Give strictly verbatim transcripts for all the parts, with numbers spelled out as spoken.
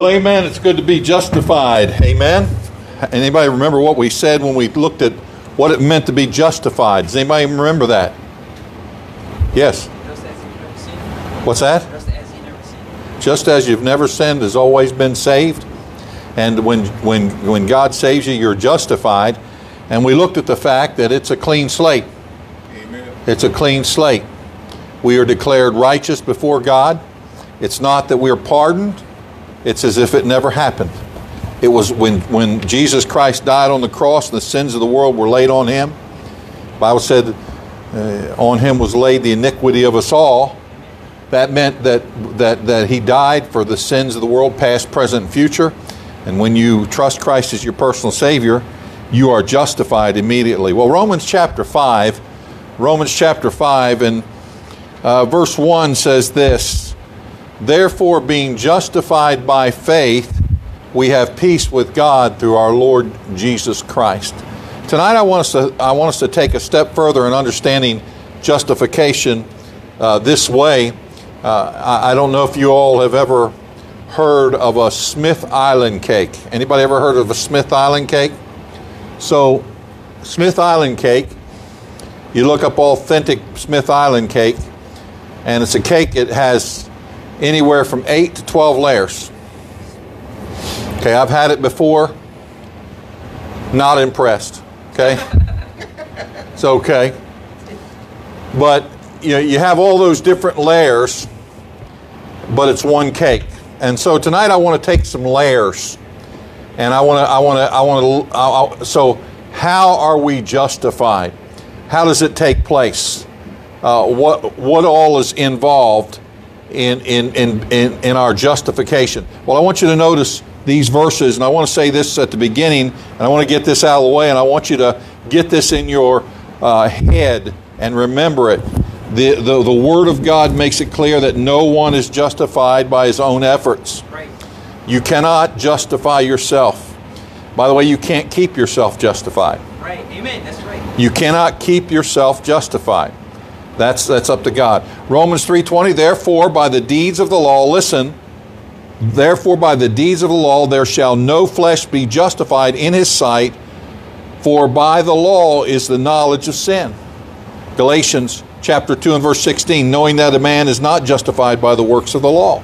Amen. It's good to be justified. Amen. Anybody remember what we said when we looked at what it meant to be justified? Does anybody remember that? Yes. Just as you've never sinned. What's that? Just as you've never sinned. Just as you've never sinned, has always been saved. And when when when God saves you, you're justified. And we looked at the fact that it's a clean slate. Amen. It's a clean slate. We are declared righteous before God. It's not that we're pardoned. It's as if it never happened. It was when, when Jesus Christ died on the cross and the sins of the world were laid on him. The Bible said uh, on him was laid the iniquity of us all. That meant that, that, that he died for the sins of the world, past, present, and future. And when you trust Christ as your personal Savior, you are justified immediately. Well, Romans chapter five, Romans chapter five and uh, verse one says this: Therefore, being justified by faith, we have peace with God through our Lord Jesus Christ. Tonight, I want us to I want us to take a step further in understanding justification uh, this way. Uh, I, I don't know if you all have ever heard of a Smith Island cake. Anybody ever heard of a Smith Island cake? So, Smith Island cake. You look up authentic Smith Island cake, and it's a cake that has anywhere from eight to twelve layers. Okay, I've had it before. Not impressed. Okay, it's okay. But you know, you have all those different layers, but it's one cake. And so tonight I want to take some layers, and I want to, I want to, I want to. I'll, so, how are we justified? How does it take place? Uh, what what all is involved In, in, in, in, in our justification? Well, I want you to notice these verses, and I want to say this at the beginning, and I want to get this out of the way, and I want you to get this in your uh, head and remember it. The, the, the Word of God makes it clear that no one is justified by his own efforts. Right. You cannot justify yourself. By the way, you can't keep yourself justified. Right. Amen. That's right. You cannot keep yourself justified. That's that's up to God. Romans three twenty, therefore by the deeds of the law, listen, therefore by the deeds of the law there shall no flesh be justified in his sight, for by the law is the knowledge of sin. Galatians chapter two and verse sixteen, knowing that a man is not justified by the works of the law,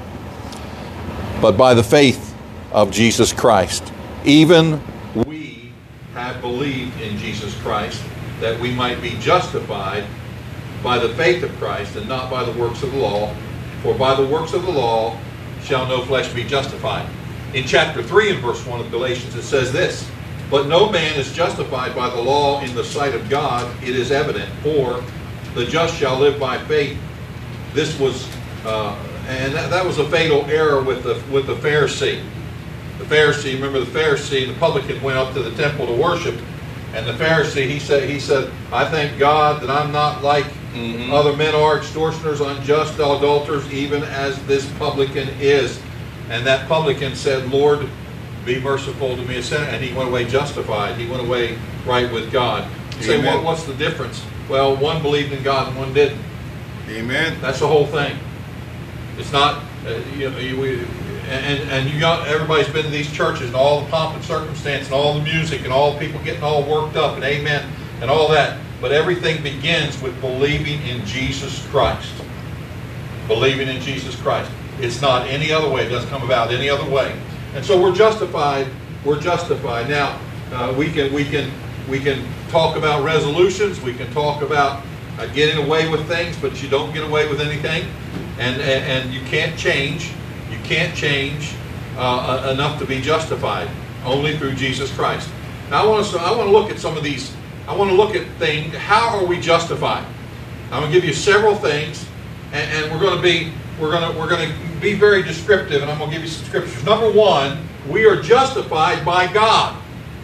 but by the faith of Jesus Christ. Even we have believed in Jesus Christ that we might be justified by the faith of Christ and not by the works of the law, for by the works of the law shall no flesh be justified. In chapter three and verse one of Galatians it says this: But no man is justified by the law in the sight of God, it is evident, for the just shall live by faith. This was, uh, and that, that was a fatal error with the with the Pharisee. The Pharisee, remember the Pharisee, the publican went up to the temple to worship, and the Pharisee, he said, he said, I thank God that I'm not like mm-hmm. other men are, extortioners, unjust, adulterers, even as this publican is. And that publican said, Lord, be merciful to me, a sinner. And he went away justified. He went away right with God. You say, what, what's the difference? Well, one believed in God and one didn't. Amen. That's the whole thing. It's not, uh, you know, you, we, and, and you got, everybody's been to these churches and all the pomp and circumstance and all the music and all the people getting all worked up and amen and all that. But everything begins with believing in Jesus Christ. Believing in Jesus Christ. It's not any other way. It doesn't come about any other way. And so we're justified. We're justified. Now, uh, we can we can we can talk about resolutions. We can talk about uh, getting away with things, but you don't get away with anything, and and, and you can't change. You can't change uh, enough to be justified. Only through Jesus Christ. Now, I want to I want to look at some of these. I want to look at things. How are we justified? I'm going to give you several things, and, and we're going to be we're going to we're going to be very descriptive, and I'm going to give you some scriptures. Number one, we are justified by God.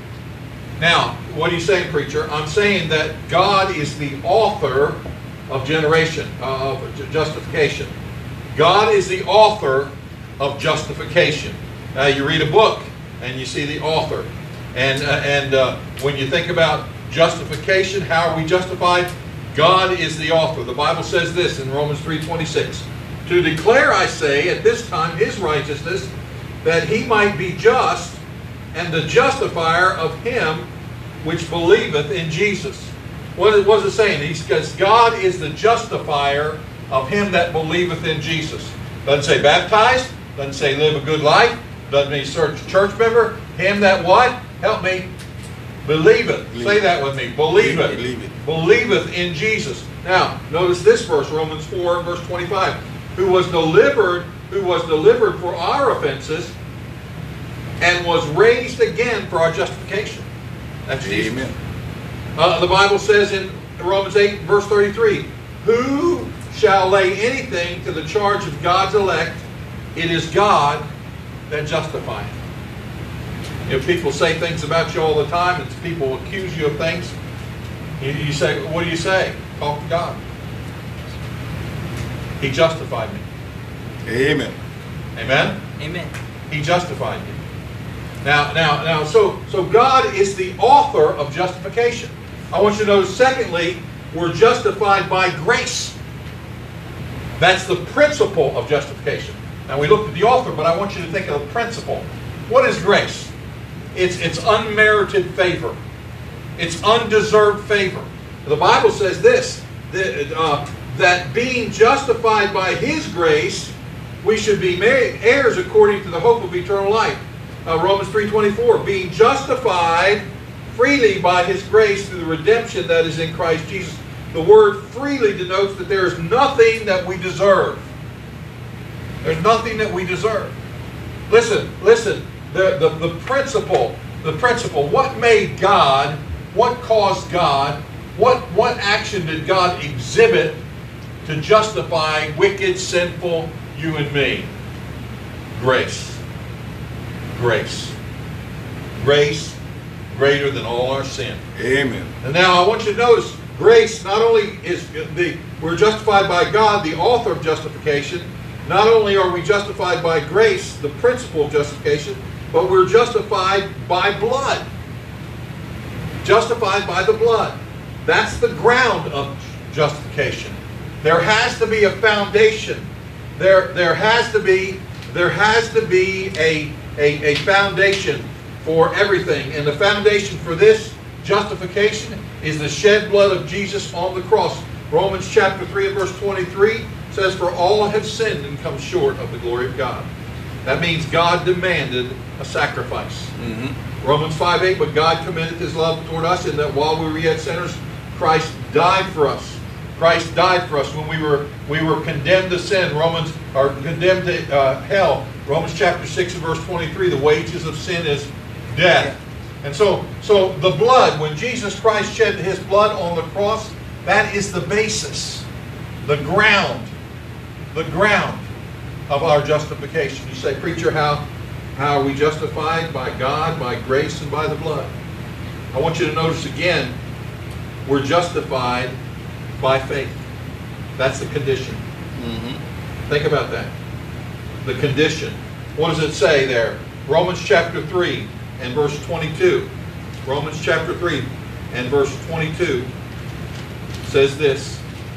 Now, what are you saying, preacher? I'm saying that God is the author of generation, uh, of justification. God is the author of justification. Now, you read a book and you see the author, and uh, and uh, when you think about justification, how are we justified? God is the author. The Bible says this in Romans three twenty-six. To declare, I say, at this time his righteousness that he might be just, and the justifier of him which believeth in Jesus. What is, what is it saying? He says, God is the justifier of him that believeth in Jesus. Doesn't say baptized. Doesn't say live a good life. Doesn't mean search church member. Him that what? Help me. Believeth. Believe Say it. that with me. Believeth. Believe it. Believeth in Jesus. Now, notice this verse, Romans four, verse twenty-five. Who was delivered, who was delivered for our offenses, and was raised again for our justification. That's Jesus. Amen. Uh, the Bible says in Romans eight, verse thirty-three, who shall lay anything to the charge of God's elect? It is God that justifieth. If people say things about you all the time, and people accuse you of things, you, you say, what do you say? Talk to God. He justified me. Amen. Amen? Amen. He justified me. Now, now, now, so, so God is the author of justification. I want you to notice, secondly, we're justified by grace. That's the principle of justification. Now, we looked at the author, but I want you to think of the principle. What is grace? It's, it's unmerited favor. It's undeserved favor. The Bible says this, that, uh, that being justified by His grace, we should be made heirs according to the hope of eternal life. Uh, Romans three twenty-four, being justified freely by His grace through the redemption that is in Christ Jesus. The word freely denotes that there is nothing that we deserve. There's nothing that we deserve. Listen, listen, the, the, the principle, the principle, what made God, what caused God, what, what action did God exhibit to justify wicked, sinful you and me? Grace. Grace. Grace greater than all our sin. Amen. And now I want you to notice, grace not only is the we're justified by God, the author of justification. Not only are we justified by grace, the principle of justification, but we're justified by blood. Justified by the blood. That's the ground of justification. There has to be a foundation. There, there has to be, there has to be a, a, a foundation for everything. And the foundation for this justification is the shed blood of Jesus on the cross. Romans chapter three and verse twenty-three says, for all have sinned and come short of the glory of God. That means God demanded a sacrifice. Mm-hmm. Romans five eight, but God commended His love toward us in that while we were yet sinners, Christ died for us. Christ died for us when we were we were condemned to sin. Romans are condemned to uh, hell. Romans chapter six and verse twenty-three, the wages of sin is death. And so, so the blood, when Jesus Christ shed His blood on the cross, that is the basis, the ground, the ground of our justification. You say, preacher, how, how are we justified? By God, by grace, and by the blood. I want you to notice again, we're justified by faith. That's the condition. Mm-hmm. Think about that. The condition. What does it say there? Romans chapter three and verse twenty-two. Romans chapter three and verse twenty-two says this.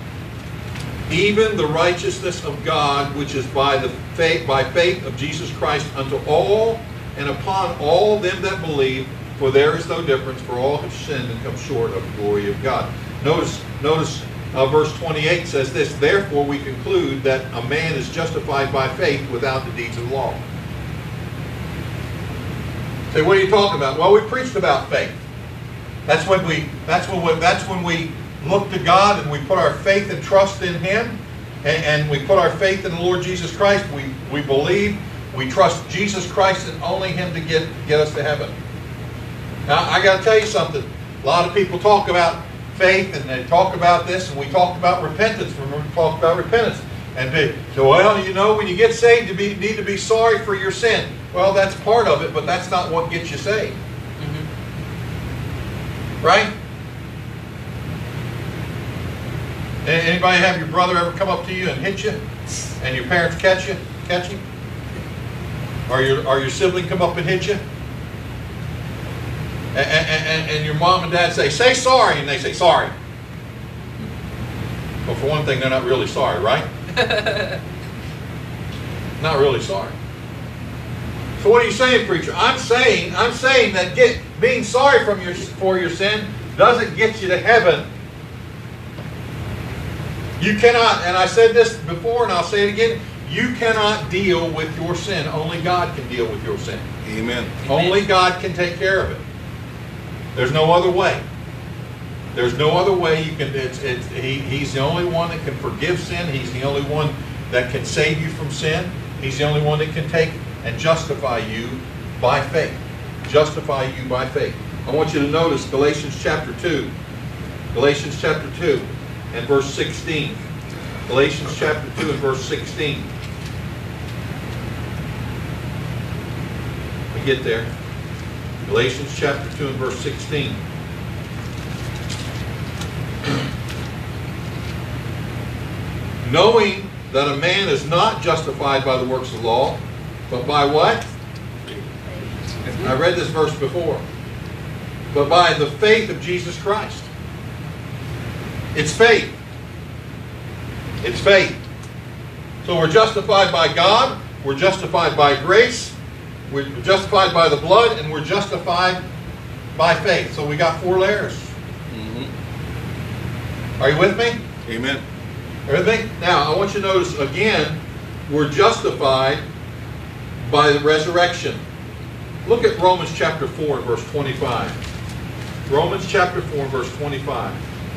Even the righteousness of God, which is by the faith, by faith of Jesus Christ unto all and upon all them that believe, for there is no difference, for all have sinned and come short of the glory of God. Notice, notice uh, verse twenty-eight says this, therefore we conclude that a man is justified by faith without the deeds of the law. Say, what are you talking about? Well, we preached about faith. That's when we, that's when we, that's when we look to God and we put our faith and trust in Him, and, and we put our faith in the Lord Jesus Christ. We, we believe, we trust Jesus Christ and only Him to get, get us to heaven. Now, I got to tell you something. A lot of people talk about faith and they talk about this, and we talked about repentance. Remember, we talked about repentance. And they say, well, you know, when you get saved, you be, need to be sorry for your sin. Well, that's part of it, but that's not what gets you saved. Mm-hmm. Right? Anybody have your brother ever come up to you and hit you, and your parents catch you, catch you? Or your, or your sibling come up and hit you? And, and, and your mom and dad say, say sorry, and they say sorry. Well, for one thing, they're not really sorry, right? Not really sorry. So what are you saying, preacher? I'm saying, I'm saying that get, being sorry from your, for your sin doesn't get you to heaven. You cannot, and I said this before and I'll say it again, you cannot deal with your sin. Only God can deal with your sin. Amen. Only God can take care of it. There's no other way. There's no other way you can, it's, it's, he, He's the only one that can forgive sin. He's the only one that can save you from sin. He's the only one that can take and justify you by faith. Justify you by faith. I want you to notice Galatians chapter two. Galatians chapter two and verse sixteen. Galatians chapter two and verse sixteen. We get there. Galatians chapter two and verse sixteen. Knowing that a man is not justified by the works of the law, but by what? I read this verse before. But by the faith of Jesus Christ. It's faith. It's faith. So we're justified by God, we're justified by grace, we're justified by the blood, and we're justified by faith. So we got four layers. Mm-hmm. Are you with me? Amen. Everything? Now, I want you to notice again, we're justified by the resurrection. Look at Romans chapter four and verse twenty-five. Romans chapter four and verse twenty-five.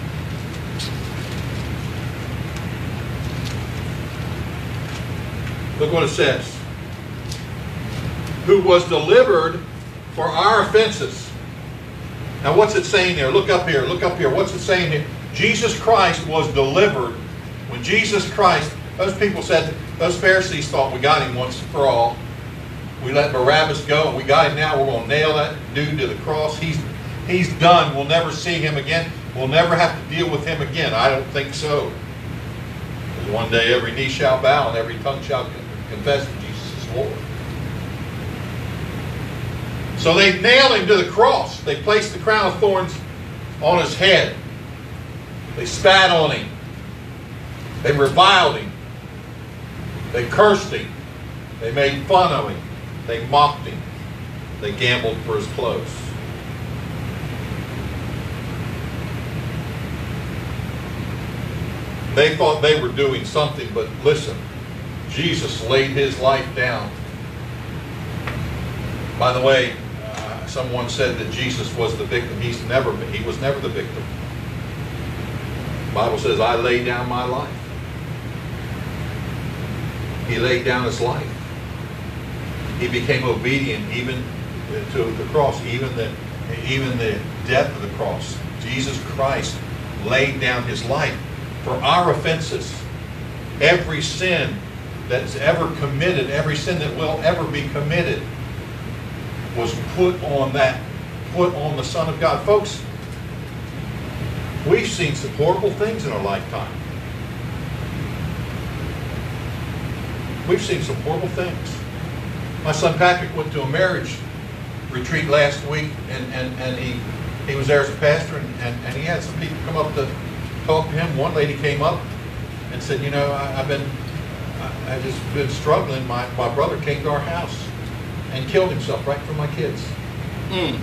Look what it says. Who was delivered for our offenses. Now what's it saying there? Look up here. Look up here. What's it saying here? Jesus Christ was delivered. When Jesus Christ, those people said, those Pharisees thought we got him once for all. We let Barabbas go and we got him now. We're going to nail that dude to the cross. He's, he's done. We'll never see him again. We'll never have to deal with him again. I don't think so. Because one day every knee shall bow and every tongue shall confess that Jesus is Lord. So they nailed him to the cross. They placed the crown of thorns on his head. They spat on him. They reviled him. They cursed him. They made fun of him. They mocked him. They gambled for his clothes. They thought they were doing something, but listen, Jesus laid his life down. By the way, uh, someone said that Jesus was the victim. He's never been. He was never the victim. The Bible says, I lay down my life. He laid down his life. He became obedient even to the cross, even the, even the death of the cross. Jesus Christ laid down his life for our offenses. Every sin that's ever committed, every sin that will ever be committed was put on that, put on the Son of God. Folks, we've seen some horrible things in our lifetime. We've seen some horrible things. My son Patrick went to a marriage retreat last week, and, and, and he, he was there as a pastor, and, and, and he had some people come up to talk to him. One lady came up and said, you know, I, I've been, I, I've just been struggling. My, my brother came to our house and killed himself right in front of my kids. Mm.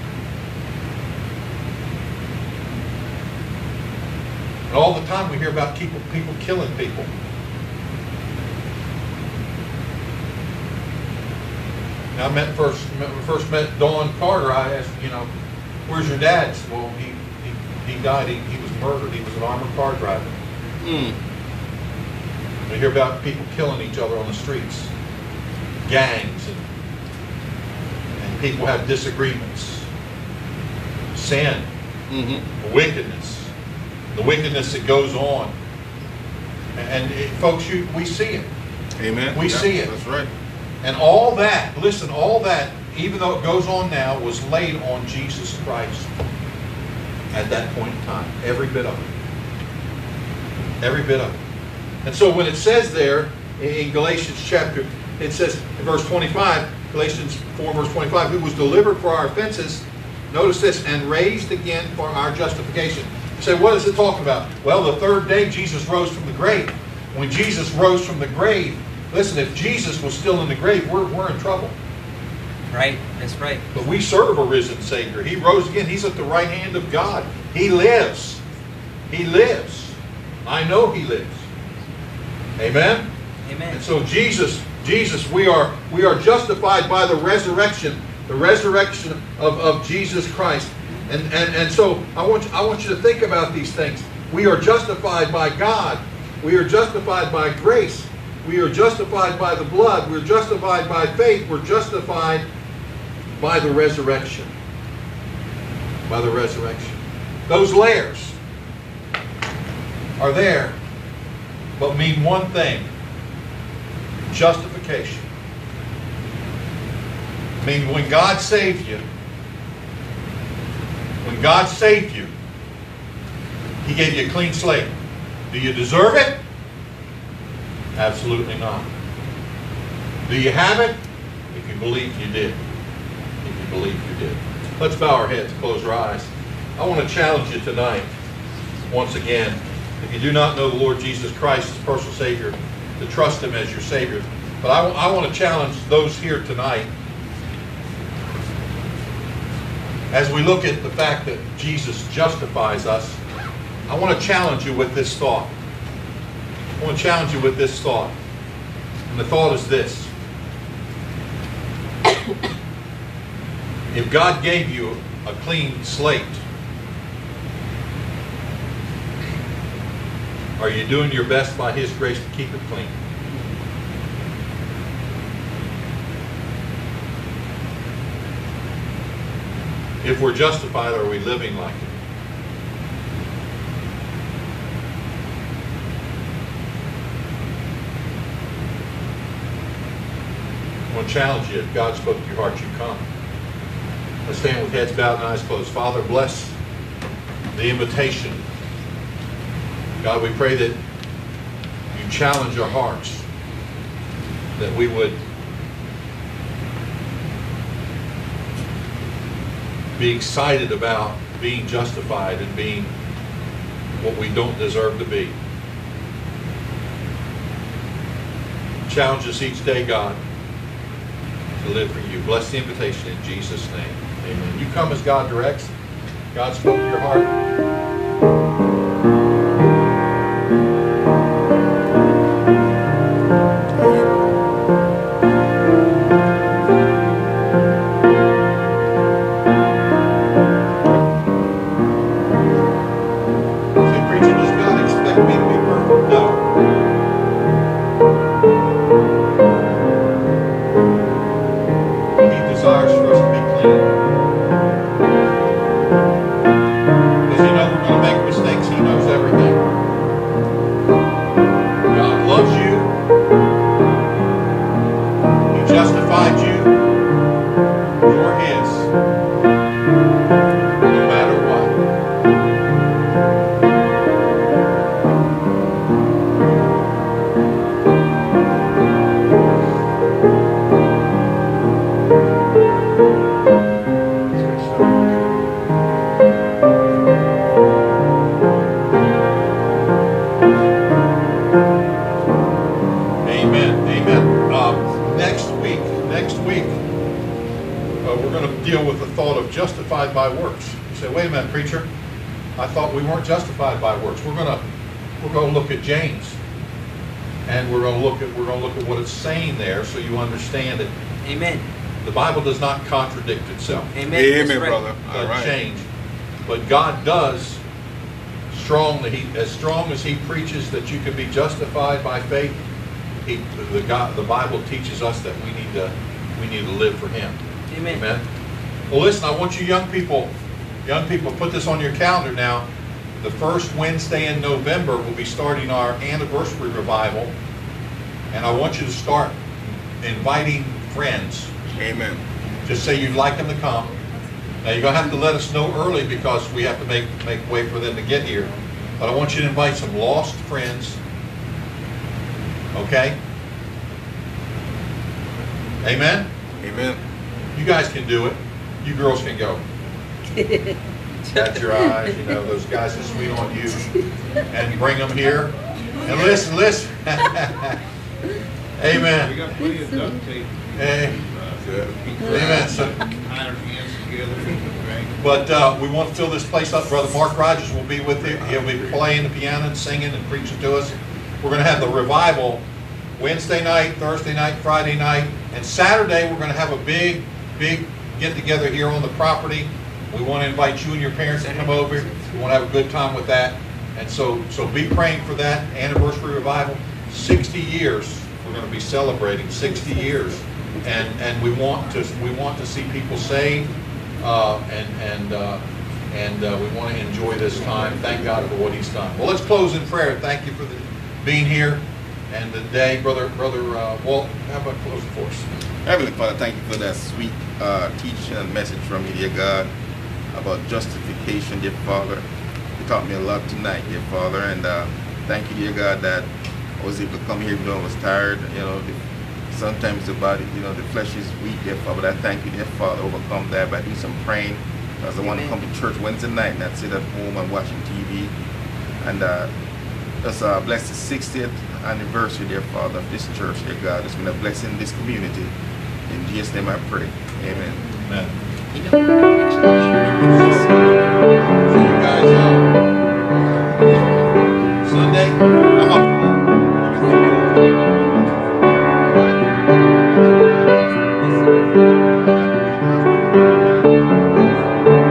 And all the time we hear about people, people killing people. Now, I met first, when I first met Dawn Carter, I asked, you know, where's your dad? Well, he, he, he died. He, he was murdered. He was an armored car driver. Mm. We hear about people killing each other on the streets, gangs, and, and people have disagreements, sin, mm-hmm. wickedness, the wickedness that goes on. And, and it, folks, you, we see it. Amen. We yeah, see it. That's right. And all that, listen, all that, even though it goes on now, was laid on Jesus Christ at that point in time. Every bit of it. Every bit of it. And so when it says there in Galatians chapter, it says in verse twenty-five, Galatians four verse twenty-five, who was delivered for our offenses, notice this, and raised again for our justification. You say, what does it talk about? Well, the third day Jesus rose from the grave. When Jesus rose from the grave, listen, if Jesus was still in the grave, we're, we're in trouble. Right. That's right. But we serve a risen Savior. He rose again. He's at the right hand of God. He lives. He lives. I know He lives. Amen? Amen. And so Jesus, Jesus, we are we are justified by the resurrection, the resurrection of, of Jesus Christ. And, and and so I want you, I want you to think about these things. We are justified by God. We are justified by grace. We are justified by the blood. We're justified by faith. We're justified by the resurrection. By the resurrection. Those layers are there, but mean one thing. Justification. I mean, when God saved you, when God saved you, He gave you a clean slate. Do you deserve it? Absolutely not. Do you have it? If you believe you did. If you believe you did. Let's bow our heads, close our eyes. I want to challenge you tonight, once again, if you do not know the Lord Jesus Christ as personal Savior, to trust Him as your Savior. But I, I want to challenge those here tonight, as we look at the fact that Jesus justifies us, I want to challenge you with this thought. I want to challenge you with this thought. And the thought is this. If God gave you a clean slate, are you doing your best by His grace to keep it clean? If we're justified, are we living like it? I want to challenge you. If God spoke to your heart, you come. Let's stand with heads bowed and eyes closed. Father, bless the invitation. God, we pray that you challenge our hearts, that we would be excited about being justified and being what we don't deserve to be. Challenge us each day, God, to live for you. Bless the invitation in Jesus' name. Amen. You come as God directs. God spoke to your heart. Justified by works. You say, wait a minute, preacher. I thought we weren't justified by works. We're gonna we're gonna look at James, and we're gonna look at we're gonna look at what it's saying there, so you understand it. Amen. The Bible does not contradict itself. Amen. Amen, right. brother. It All doesn't right. change, but God does strongly. He as strong as He preaches that you can be justified by faith. He the God the Bible teaches us that we need to we need to live for Him. Amen. Amen. Well, listen, I want you young people, young people, put this on your calendar now. The first Wednesday in November, we'll be starting our anniversary revival. And I want you to start inviting friends. Amen. Just say you'd like them to come. Now, you're going to have to let us know early because we have to make, make way for them to get here. But I want you to invite some lost friends. Okay? Amen? Amen. You guys can do it. You girls can go. Catch your eyes, you know, those guys are sweet on you. And bring them here. And listen, listen. Amen. We got plenty of duct tape. Hey, Amen. So, Honor hands together, right? but uh, we want to fill this place up. Brother Mark Rogers will be with you. He'll be playing the piano and singing and preaching to us. We're going to have the revival Wednesday night, Thursday night, Friday night, and Saturday we're going to have a big, big get-together here on the property. We want to invite you and your parents to come over. We want to have a good time with that. And so, so be praying for that anniversary revival. sixty years, we're going to be celebrating sixty years. And, and we want to we want to see people saved, uh, and and uh, and uh, we want to enjoy this time. Thank God for what He's done. Well, let's close in prayer. Thank you for the, being here and the day, brother brother uh, Walt. How about closing for us? Heavenly Father, thank you for that sweet uh, teaching and message from you, dear God, about justification, dear Father. You taught me a lot tonight, dear Father, and uh, thank you, dear God, that I was able to come here even though I was tired. You know, the, sometimes the body, you know, the flesh is weak, dear Father, but I thank you, dear Father, overcome that by doing some praying, because I want to come to church Wednesday night and not sit at home and watching T V. And uh, let's uh, bless the sixtieth anniversary, dear Father, of this church, dear God. It's been a blessing in this community. In Jesus' name I pray. Amen. Amen. Amen.